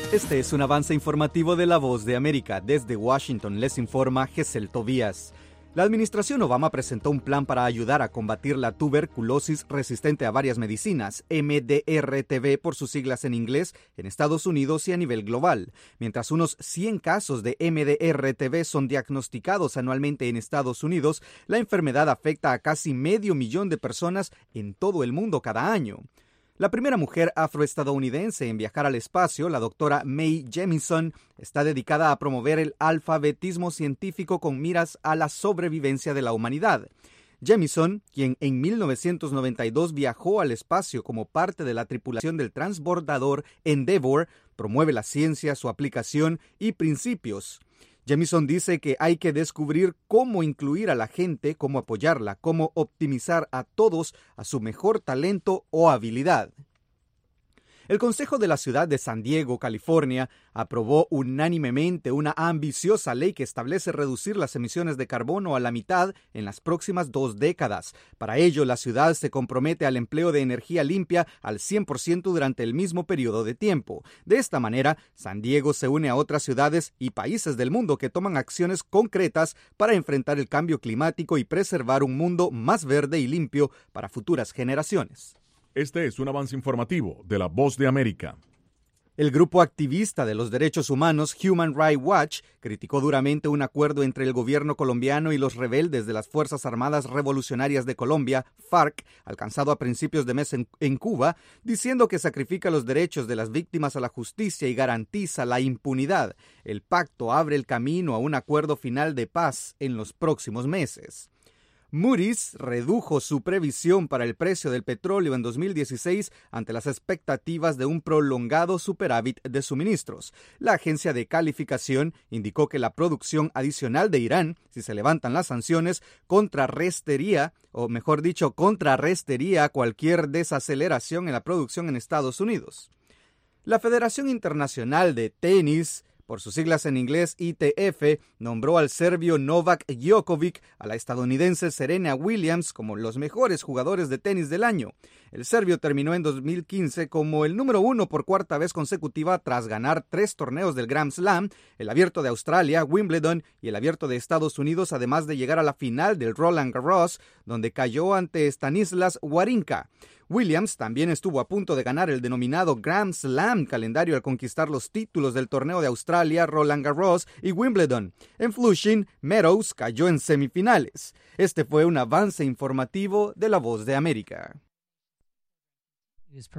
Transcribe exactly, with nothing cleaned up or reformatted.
Este es un avance informativo de La Voz de América. Desde Washington les informa Gesel Tobías. La administración Obama presentó un plan para ayudar a combatir la tuberculosis resistente a varias medicinas, M D R T V por sus siglas en inglés, en Estados Unidos y a nivel global. Mientras unos cien casos de M D R T V son diagnosticados anualmente en Estados Unidos, la enfermedad afecta a casi medio millón de personas en todo el mundo cada año. La primera mujer afroestadounidense en viajar al espacio, la doctora Mae Jemison, está dedicada a promover el alfabetismo científico con miras a la sobrevivencia de la humanidad. Jemison, quien en mil novecientos noventa y dos viajó al espacio como parte de la tripulación del transbordador Endeavour, promueve la ciencia, su aplicación y principios. Jemison dice que hay que descubrir cómo incluir a la gente, cómo apoyarla, cómo optimizar a todos a su mejor talento o habilidad. El Consejo de la Ciudad de San Diego, California, aprobó unánimemente una ambiciosa ley que establece reducir las emisiones de carbono a la mitad en las próximas dos décadas. Para ello, la ciudad se compromete al empleo de energía limpia al cien por ciento durante el mismo periodo de tiempo. De esta manera, San Diego se une a otras ciudades y países del mundo que toman acciones concretas para enfrentar el cambio climático y preservar un mundo más verde y limpio para futuras generaciones. Este es un avance informativo de La Voz de América. El grupo activista de los derechos humanos Human Rights Watch criticó duramente un acuerdo entre el gobierno colombiano y los rebeldes de las Fuerzas Armadas Revolucionarias de Colombia, FARC, alcanzado a principios de mes en, en Cuba, diciendo que sacrifica los derechos de las víctimas a la justicia y garantiza la impunidad. El pacto abre el camino a un acuerdo final de paz en los próximos meses. Moody's redujo su previsión para el precio del petróleo en dos mil dieciséis ante las expectativas de un prolongado superávit de suministros. La agencia de calificación indicó que la producción adicional de Irán, si se levantan las sanciones, contrarrestaría, o mejor dicho, contrarrestaría cualquier desaceleración en la producción en Estados Unidos. La Federación Internacional de Tenis, por sus siglas en inglés I T F, nombró al serbio Novak Djokovic, a la estadounidense Serena Williams como los mejores jugadores de tenis del año. El serbio terminó en dos mil quince como el número uno por cuarta vez consecutiva tras ganar tres torneos del Grand Slam, el Abierto de Australia, Wimbledon y el Abierto de Estados Unidos, además de llegar a la final del Roland Garros, donde cayó ante Stanislas Wawrinka. Williams también estuvo a punto de ganar el denominado Grand Slam calendario al conquistar los títulos del torneo de Australia, Roland Garros y Wimbledon. En Flushing, Meadows cayó en semifinales. Este fue un avance informativo de La Voz de América.